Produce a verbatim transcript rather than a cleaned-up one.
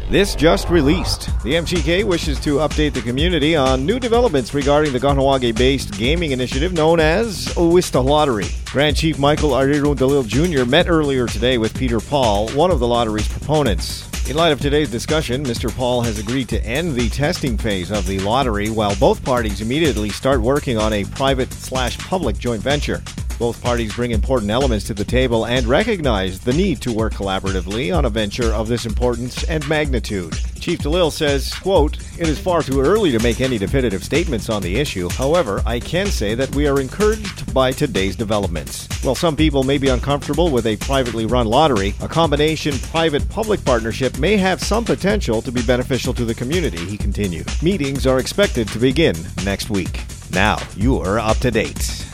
This just released. The M C K wishes to update the community on new developments regarding the Kahnawake-based gaming initiative known as Owista Lottery. Grand Chief Michael Arirondolil Junior met earlier today with Peter Paul, one of the lottery's proponents. In light of today's discussion, Mister Paul has agreed to end the testing phase of the lottery while both parties immediately start working on a private-slash-public joint venture. Both parties bring important elements to the table and recognize the need to work collaboratively on a venture of this importance and magnitude. Chief DeLille says, quote, "It is far too early to make any definitive statements on the issue. However, I can say that we are encouraged by today's developments. While some people may be uncomfortable with a privately run lottery, a combination private-public partnership may have some potential to be beneficial to the community," he continued. Meetings are expected to begin next week. Now, you're up to date.